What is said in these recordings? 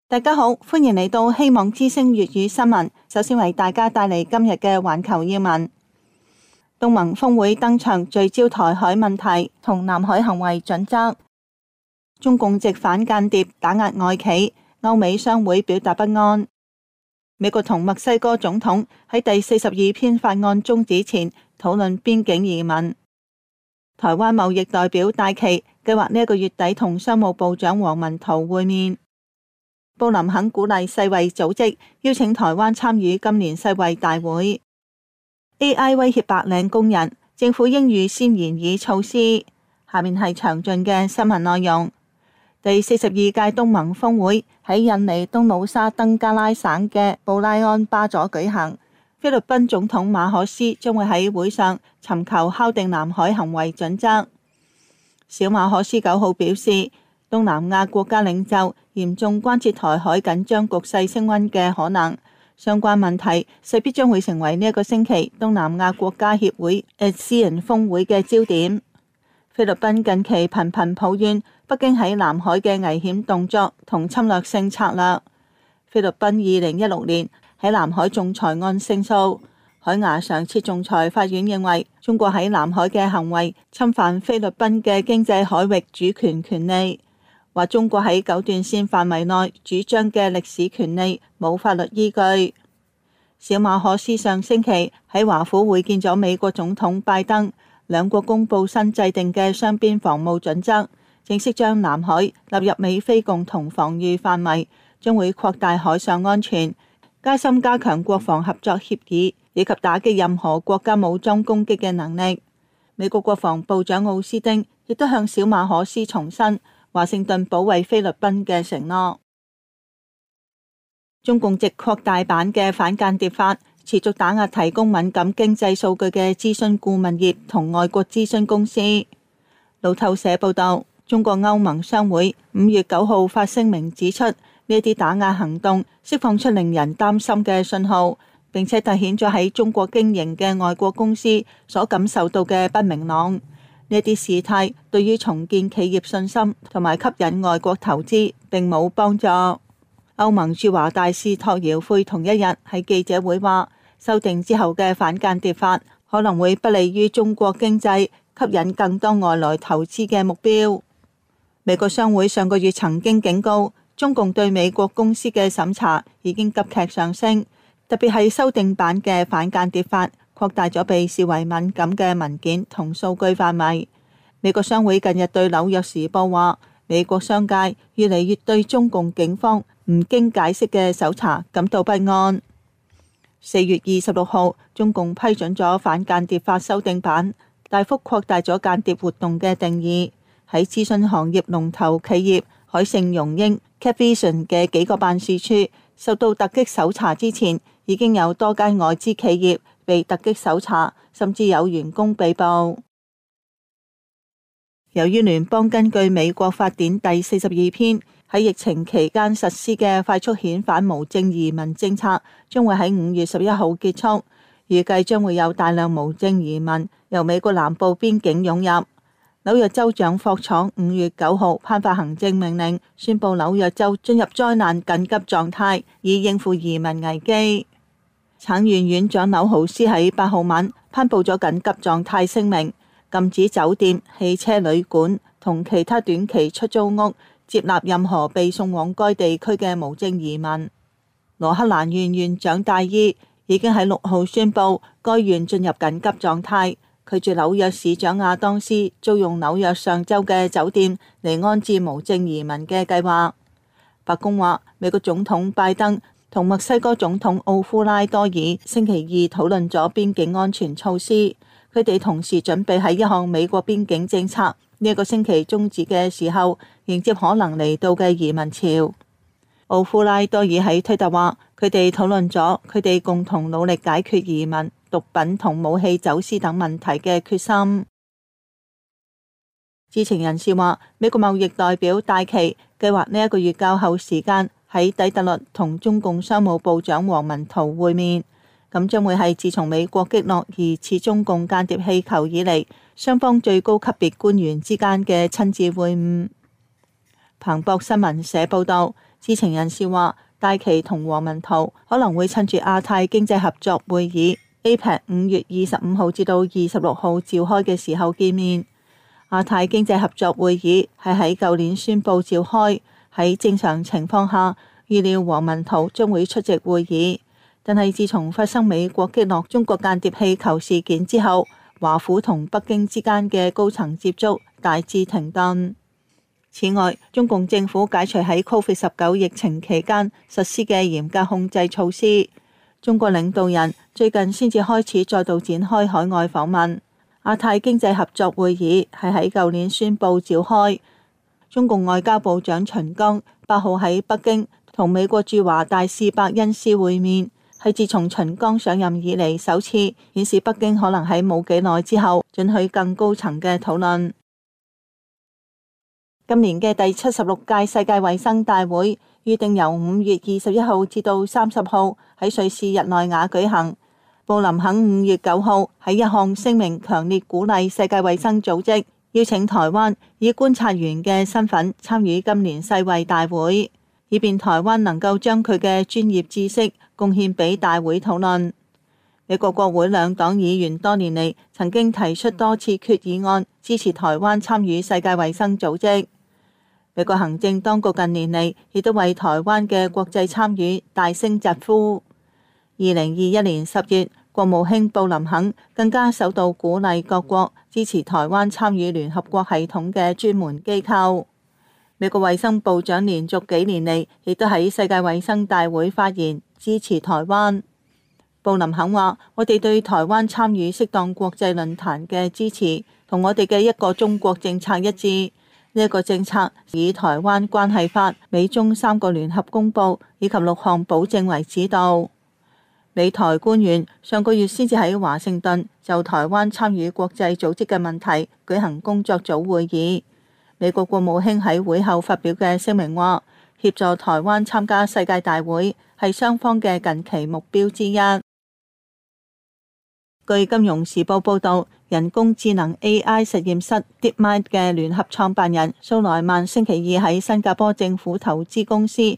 大家好，歡迎嚟到希望之聲粵語新聞。首先為大家帶嚟今日嘅環球要聞。東盟峰會登場，聚焦台海問題同南海行為準則。中共藉反間諜打壓外企，歐美商會表達不安。美國同墨西哥總統喺第42篇法案終止前討論邊境移民。台灣貿易代表戴琪計劃呢個月底同商務部長王文濤會面。布林肯鼓勵世衛組織邀請台灣參與今年世衛大會。AI 威脅白領工人，政府應預先研議措施。下面係詳盡嘅新聞內容。第42屆東盟峰會喺印尼東努沙登加拉省嘅布拉安巴佐舉行。菲律賓總統馬可斯將會喺會上尋求敲定南海行為準則。小馬可斯9號表示，東南亞國家領袖嚴重關切台海緊張局勢升溫嘅可能，相關問題勢必將會成為呢一個星期東南亞國家協會 ASEAN 峰會嘅焦點。菲律賓近期頻頻抱怨北京喺南海嘅危險動作同侵略性策略。菲律賓2016年喺南海仲裁案勝訴，海牙常設仲裁法院認為中國喺南海嘅行為侵犯菲律賓嘅經濟海域主權權利，話中國喺九段線範圍內主張嘅歷史權利冇法律依據。小馬可斯上星期喺華府會見咗美國總統拜登，兩國公布新制定嘅雙邊防務準則，正式將南海納入美菲共同防禦範圍，將會擴大海上安全，加深加強國防合作協議，以及打擊任何國家武裝攻擊嘅能力。美國國防部長奧斯汀亦都向小馬可斯重申華盛頓保衛菲律賓嘅承諾。中共藉擴大版嘅反間諜法，持續打壓提供敏感經濟數據嘅諮詢顧問業同外國諮詢公司。路透社報道，中國歐盟商會5月9號發聲明指出，呢啲打壓行動釋放出令人擔心嘅信號，並且凸顯咗喺中國經營嘅外國公司所感受到嘅不明朗。呢啲事態對於重建企業信心同埋吸引外國投資並冇幫助。歐盟駐華大使托姚佩同一日喺記者會話，修訂之後嘅反間諜法可能會不利於中國經濟吸引更多外來投資嘅目標。美國商會上個月曾經警告，中共對美國公司嘅審查已經急劇上升，特別係修訂版嘅反間諜法擴大咗被視為敏感嘅文件同數據範圍。美國商會近日對紐約時報話，美國商界越嚟越對中共警方唔經解釋嘅搜查感到不安。4月26號，中共批准咗反間諜法修訂版，大幅擴大咗間諜活動嘅定義。喺諮詢行業龍頭企業海盛榮英 Capvision 嘅幾個辦事處受到突擊搜查之前，已經有多間外資企業被突擊搜查，甚至有員工被捕。由於聯邦根據美國法典第42篇喺疫情期間實施嘅快速遣返無證移民政策將會喺5月11號結束，預計將會有大量無證移民由美國南部邊境湧入。紐約州長霍楚5月9號頒發行政命令，宣布紐約州進入災難緊急狀態，以應付移民危機。橙縣縣長紐豪斯喺8號晚頒布咗緊急狀態聲明，禁止酒店、汽車旅館同其他短期出租屋接納任何被送往該地區嘅無證移民。羅克蘭縣縣長戴伊已經喺6號宣布該縣進入緊急狀態，拒絕紐約市長亞當斯租用紐約上州嘅酒店嚟安置無證移民嘅計劃。白宮話，美國總統拜登同墨西哥總統奧夫拉多爾星期二討論咗邊境安全措施，佢哋同時準備喺一項美國邊境政策呢個星期終止嘅時候，迎接可能嚟到嘅移民潮。奧夫拉多爾喺推特話，佢哋討論咗佢哋共同努力解決移民、毒品同武器走私等問題嘅決心。知情人士話，美國貿易代表戴琪計劃呢一個月較後時間喺底特律同中共商務部長王文濤會面，咁將會係自從美國擊落疑似中共間諜氣球以嚟，雙方最高級別官員之間嘅親自會晤。彭博新聞社報道， 知情人士話，戴琪同王文濤可能會趁住亞太經濟合作會議 APEC 5月25號至到26號召開嘅時候見面。亞太經濟合作會議係喺舊年宣布召開，喺正常情況下，預料王文濤將會出席會議。但係自從發生美國擊落中國間諜氣球事件之後，華府同北京之間嘅高層接觸大致停頓。此外，中共政府解除喺 COVID-19 疫情期間實施嘅嚴格控制措施，中國領導人最近先至開始再度展開海外訪問。亞太經濟合作會議係喺舊年宣布召開，中共外交部長秦剛8號喺北京同美國駐華大使伯恩斯會面，係自從秦剛上任以嚟首次顯示北京可能喺冇幾耐之後准許更高層嘅討論。今年嘅第76屆世界衛生大會預定由5月21號至到30號喺瑞士日內瓦舉行。布林肯5月9號喺一項聲明強烈鼓勵世界衛生組織邀請台灣以觀察員嘅身份參與今年世衛大會，以便台灣能夠將佢嘅專業知識貢獻俾大會討論。美國國會兩黨議員多年嚟曾經提出多次決議案支持台灣參與世界衛生組織。美國行政當局近年嚟亦都為台灣嘅國際參與大聲疾呼。2021年10月，國務卿布林肯更加首度鼓勵各國支持台灣參與聯合國系統嘅專門機構。美國衛生部長連續幾年嚟亦都喺世界衛生大會發言支持台灣。布林肯話：我哋對台灣參與適當國際論壇嘅支持，同我哋嘅一個中國政策一致。呢一個政策以台灣關係法、美中3個聯合公報以及6項保證為指導。美台官員上個月先至喺華盛頓就台灣參與國際組織嘅問題舉行工作組會議。美國國務卿喺會後發表嘅聲明話，協助台灣參加世界大會係雙方嘅近期目標之一。據金融時報報導，人工智能 AI 實驗室 DeepMind 嘅聯合創辦人蘇萊曼星期二喺新加坡政府投資公司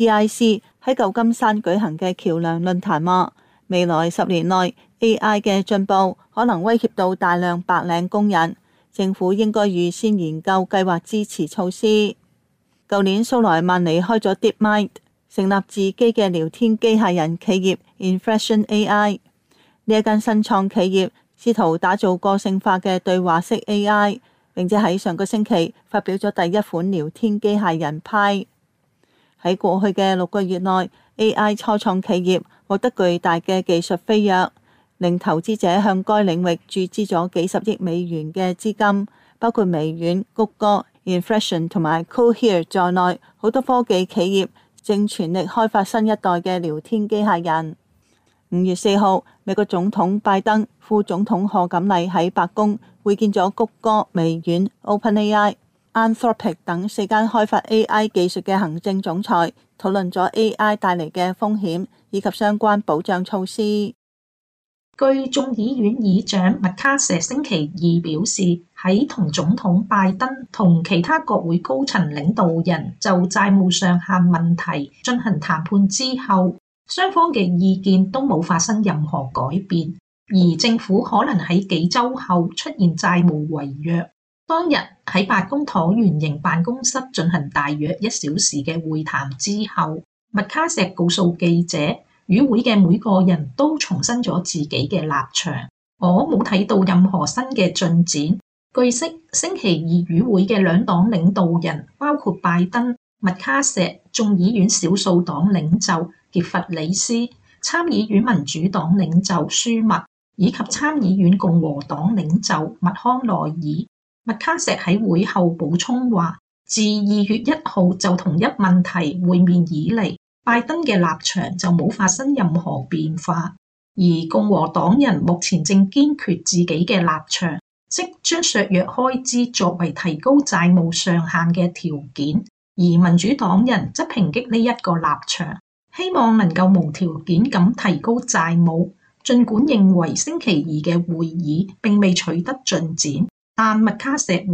GIC 喺舊金山舉行嘅橋樑論壇話，未來10年內 AI 嘅進步可能威脅到大量白領工人，政府應該預先研究計劃支持措施。舊年蘇萊曼離開咗 DeepMind， 成立自己嘅聊天機械人企業 Inflection AI。呢一間新創企業試圖打造個性化嘅對話式 AI， 並且喺上個星期發表咗第一款聊天機械人 Pi。喺過去嘅6個月內 ，AI 初創企業獲得巨大嘅技術飛躍，令投資者向該領域注資咗幾十億美元嘅資金，包括微軟、谷歌、Inflection 同埋 Cohere 在內，好多科技企業正全力開發新一代嘅聊天機械人。5月4號，美國總統拜登、副總統賀錦麗喺白宮會見咗谷歌、微軟、OpenAI、Anthropic 等4間開發 AI 技術嘅行政總裁，討論咗 AI 帶嚟嘅風險以及相關保障措施。 據眾議院議長麥卡錫星期二表示，喺同總統拜登同其他國會高層領導人就債務上限問題進行談判之後，雙方嘅意見都冇發生任何改變，而政府可能喺幾週後出現債務違約。當日喺白宮橢圓形辦公室進行大約1小時嘅會談之後，麥卡錫告訴記者，與會嘅每個人都重申咗自己嘅立場。我冇睇到任何新嘅進展。據悉，星期二與會嘅兩黨領導人包括拜登、麥卡錫、眾議院少數黨領袖傑弗里斯、參議院民主黨領袖舒默以及參議院共和黨領袖麥康奈爾。麥卡錫喺會後補充話，自2月1號就同一問題會面以嚟，拜登嘅立場就冇發生任何變化，而共和黨人目前正堅決自己嘅立場，即將削弱開支作為提高債務上限嘅條件，而民主黨人則抨擊呢一個立場，希望能夠無條件咁提高債務。儘管認為星期二嘅會議並未取得進展，但麥卡錫話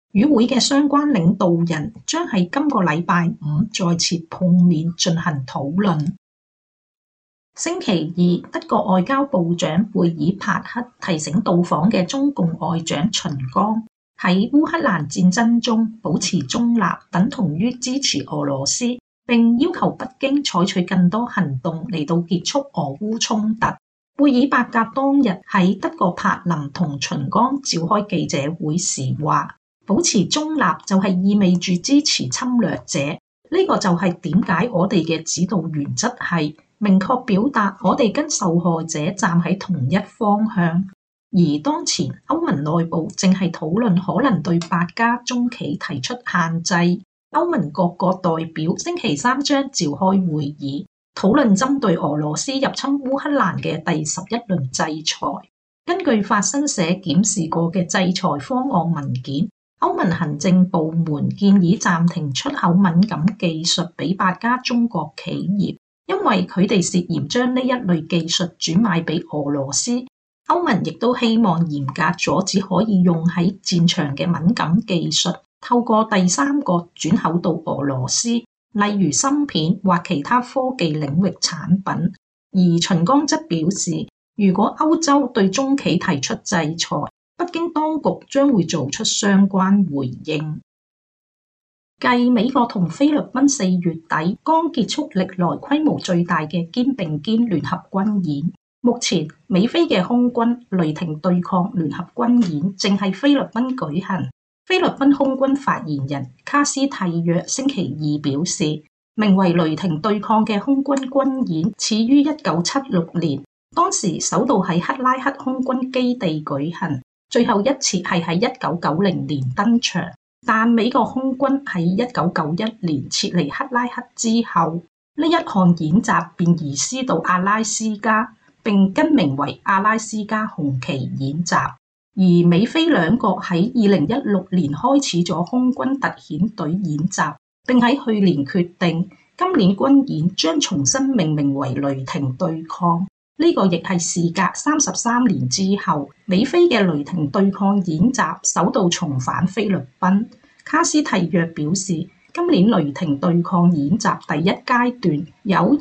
與會嘅相關領導人將喺今個禮拜五再次碰面進行討論。星期二，德國外交部長貝爾帕克提醒到訪嘅中共外長秦剛，喺烏克蘭戰爭中保持中立，等同於支持俄羅斯，並要求北京採取更多行動嚟到結束俄烏衝突。貝爾伯格當日喺德國柏林同秦剛召開記者會時話，保持中立就係意味住支持侵略者，呢個就係點解我哋嘅指導原則係明確表達我哋跟受害者站喺同一方向。而當前歐盟內部正係討論可能對8家中企提出限制，歐盟各國代表星期三將召開會議，討論針對俄羅斯入侵烏克蘭嘅第11輪制裁。根據法新社檢視過嘅制裁方案文件，歐盟行政部門建議暫停出口敏感技術俾8家中國企業，因為佢哋涉嫌將呢一類技術轉賣俾俄羅斯。歐盟亦都希望嚴格阻止可以用喺戰場嘅敏感技術透過第三國轉口到俄羅斯，例如芯片或其他科技領域產品。而秦剛則表示，如果歐洲對中企提出制裁，北京當局將會做出相關回應。繼美國同菲律賓4月底剛結束歷來規模最大嘅肩並肩聯合軍演，目前美菲嘅空軍雷霆對抗聯合軍演正喺菲律賓舉行。菲律賓空軍發言人卡斯蒂約星期二表示，名為雷霆對抗嘅空軍軍演始於1976年，當時首度喺克拉克空軍基地舉行，最後一次係喺1990年登場。但美國空軍喺1991年撤離克拉克之後，呢一項演習便移師到阿拉斯加，並更名為阿拉斯加紅旗演習。而美菲兩國喺2016年開始咗空軍特遣隊演習，並喺去年決定今年軍演將重新命名為雷霆對抗。呢個亦係事隔33年之後，美菲嘅雷霆對抗演習首度重返菲律賓。卡斯蒂約表示，今年雷霆對抗演習第一階段有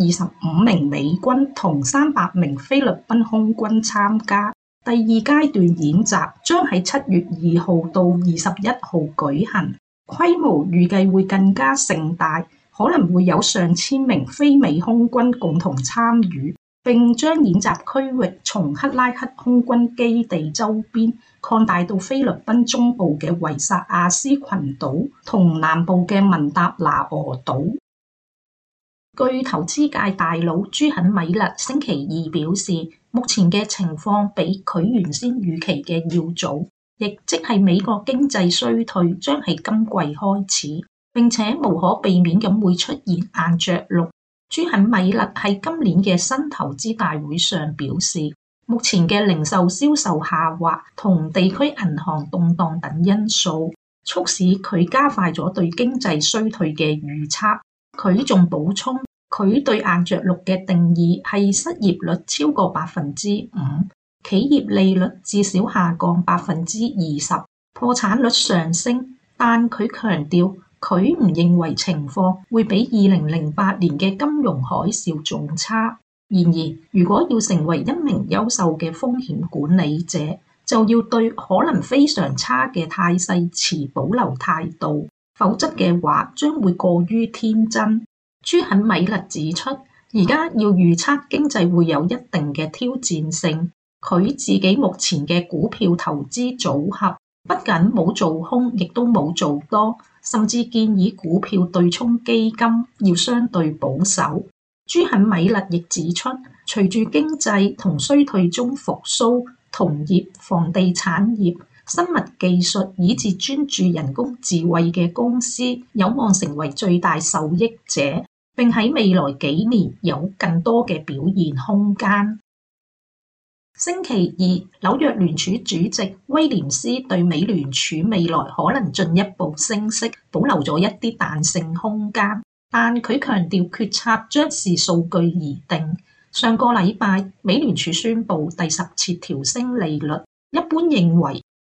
225名美軍同300名菲律賓空軍參加，第二階段演習將喺7月2號到21號舉行，規模預計會更加盛大，可能會有上千名非美空軍共同參與，並將演習區域從克拉克空軍基地周邊擴大到菲律賓中部嘅維薩亞斯群島同南部嘅文達拿俄島。據投資界大佬朱肯米勒星期二表示，目前嘅情況比佢原先預期嘅要早，亦即係美國經濟衰退將喺今季開始，並且無可避免咁會出現硬着陸。朱肯米勒喺今年嘅新投資大會上表示，目前嘅零售銷售下滑同地區銀行動盪等因素，促使佢加快咗對經濟衰退嘅預測。佢仲補充，佢對硬着陸嘅定義係失業率超過5%，企業利率至少下降20%，破產率上升。但佢強調，佢唔認為情況會比2008年嘅金融海嘯仲差。然而，如果要成為一名優秀嘅風險管理者，就要對可能非常差嘅態勢持保留態度，否則嘅話將會過於天真。朱肯米勒指出，而家要預測經濟會有一定嘅挑戰性。佢自己目前嘅股票投資組合不僅冇做空，亦都冇做多，甚至建議股票對沖基金要相對保守。朱肯米勒亦指出，隨住經濟同衰退中復甦，同業、房地產業、生物技術以至專注人工智慧嘅公司有望成為最大受益者，並喺未來幾年有更多嘅表現空間。星期二，紐約聯儲主席威廉斯對美聯儲未來可能進一步升息保留咗一啲彈性空間，但佢強調決策將視數據而定。上個禮拜，美聯儲宣布第10次調升利率，一般認為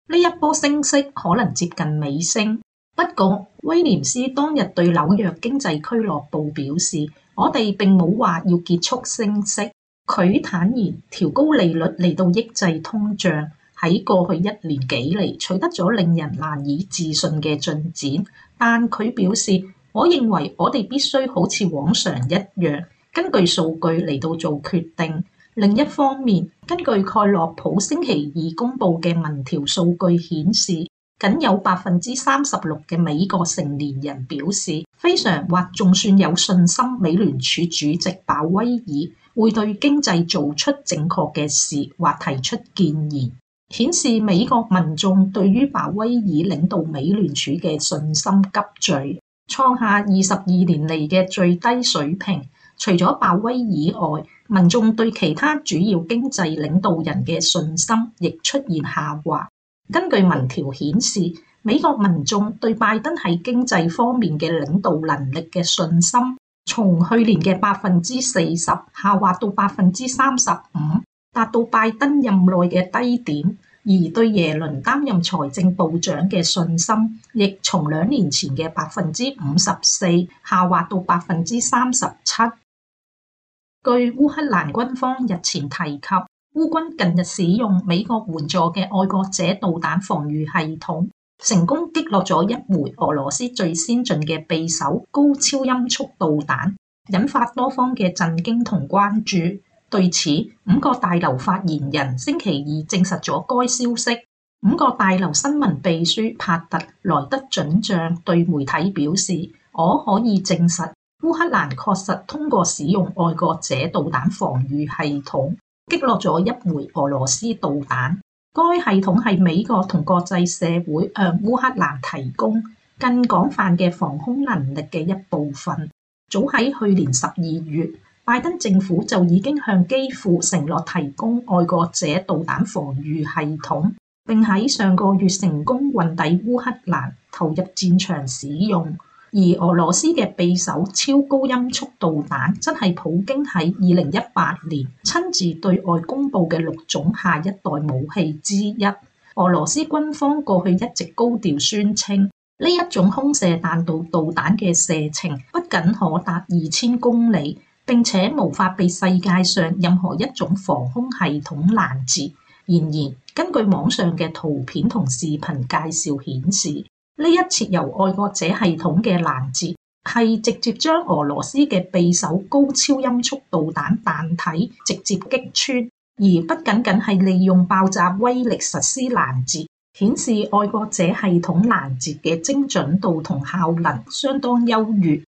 呢一波升息可能接近尾聲。不過威廉斯當日對紐約經濟俱樂部表示，我哋並冇話要結束升息。佢坦言調高利率嚟到抑制通脹，喺過去1年幾嚟取得咗令人難以置信嘅進展。但佢表示，我認為我哋必須好似往常一樣，根據數據嚟到做決定。另一方面，根據蓋洛普星期2公佈嘅民調數據顯示，僅有36%嘅美國成年人表示非常或仲算有信心美聯儲主席鮑威爾會對經濟做出正確嘅事或提出建言，顯示美國民眾對於鮑威爾領導美聯儲嘅信心急墜，創下22年嚟嘅最低水平。除咗鮑威爾以外，民眾對其他主要經濟領導人嘅信心亦出現下滑。根據民調顯示，美國民眾對拜登喺經濟方面嘅領導能力嘅信心，從去年嘅40%下滑到35%，達到拜登任內嘅低點。而對耶倫擔任財政部長嘅信心，亦從2年前嘅54%下滑到37%。據烏克蘭軍方日前提及，烏軍近日使用美國援助嘅愛國者導彈防禦系統，成功擊落咗一枚俄羅斯最先進嘅匕首高超音速導彈，引發多方嘅震驚同關注。對此，5個大樓發言人星期2證實咗該消息。5個大樓新聞秘書帕特萊德准將對媒體表示，我可以證實烏克蘭確實通過使用愛國者導彈防禦系統擊落咗一枚俄羅斯導彈。該系統係美國同國際社會向烏克蘭提供更廣泛嘅防空能力嘅一部分。早喺去年12月，拜登政府就已經向基輔承諾提供愛國者導彈防禦系統，並喺上個月成功運抵烏克蘭，投入戰場使用。而俄羅斯嘅匕首超高音速導彈，則係普京喺2018年親自對外公佈嘅6種下一代武器之一。俄羅斯軍方過去一直高調宣稱，呢一種空射彈道導彈嘅射程不僅可達2000公里，並且無法被世界上任何一種防空系統攔截。然而，根據網上嘅圖片同視頻介紹顯示，呢一設由愛國者系統嘅攔截係直接將俄羅斯嘅匕首高超音速導彈彈體直接擊穿，而不僅僅係利用爆炸威力實施攔截，顯示愛國者系統攔截嘅精準度同效能相當優越。